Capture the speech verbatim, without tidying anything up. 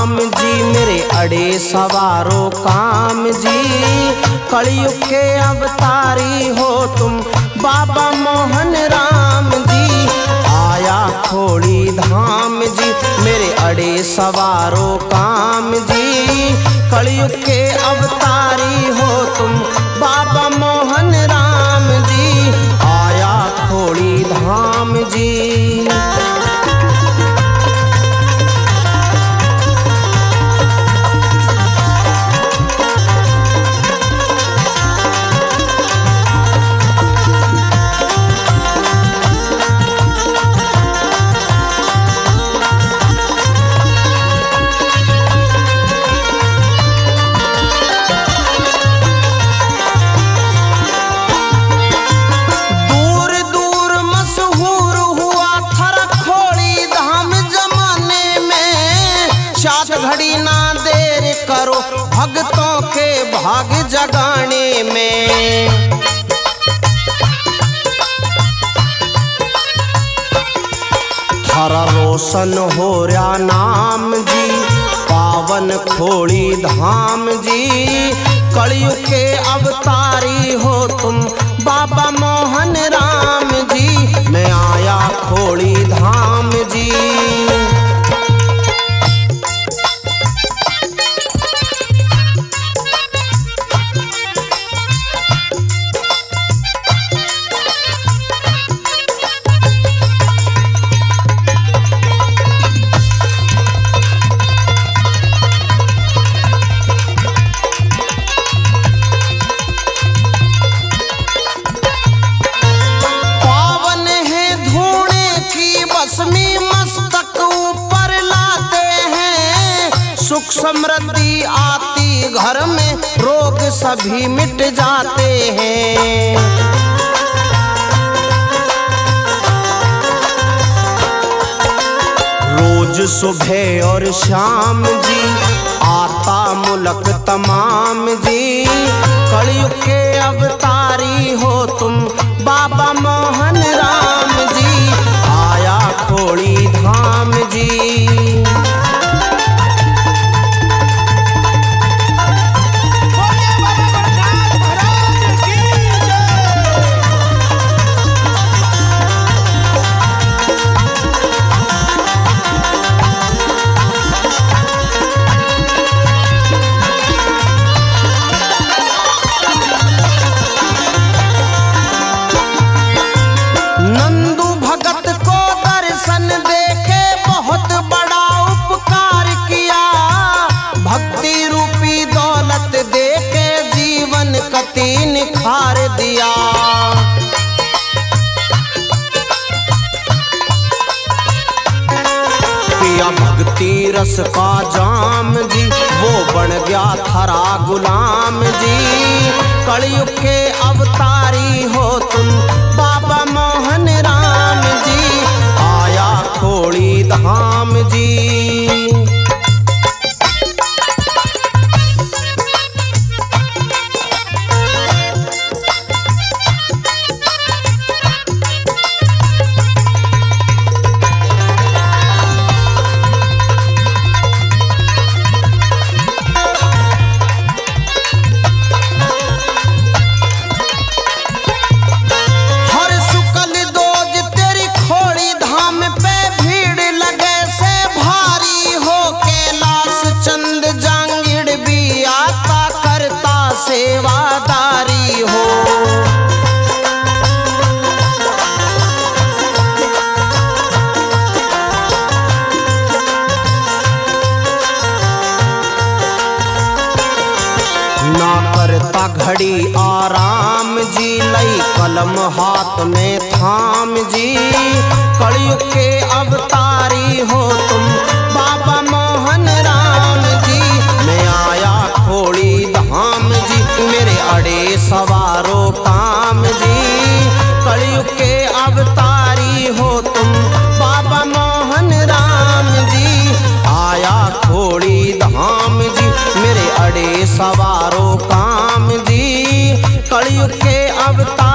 धाम जी, मेरे अड़े सवारो काम जी। कलयुग के अवतारी हो तुम बाबा मोहन राम जी। आया खोड़ी धाम जी, मेरे अड़े सवारो काम जी। कलयुग के अवतारी हो तुम बाबा मोहन राम जी। आया खोड़ी धाम जी। घड़ी ना देर करो भक्तों के भाग जगाने में। थारा रोशन हो रहा नाम जी, पावन खोड़ी धाम जी। कलयुग के अवतारी हो तुम बाबा मोहन राम जी। मैं आया खोड़ी धाम जी। मस्तक ऊपर लाते हैं, सुख समृद्धि आती घर में, रोग सभी मिट जाते हैं। रोज सुबह और शाम जी आता मुल्क तमाम जी। कलयुग के अवतारी हो तुम बाबा मोहन राम जी। आया खोड़ी धाम जी। नंदू भगत को दर्शन देके बहुत बड़ा उपकार किया। भक्ति रूपी दौलत देके जीवन कति निखार दिया। पिया भक्ति रस का जाम जी, वो बन गया थारा गुलाम जी। कलयुग के अवतारी हो तुम बाबा मोहन राम जी। आया खोड़ी धाम जी। सेवादारी हो ना करता घड़ी आराम जी। लई कलम हाथ में थाम जी। कलयुग के अवतारी हो तुम बाबा मोहन राम जी। मैं आया खोड़ी धाम जी, मेरे अड़े सवारो काम जी। कलयुग के अवतारी हो तुम बाबा मोहन राम जी। आया खोड़ी धाम जी, मेरे अड़े सवारो काम जी। कलयुग के अवतार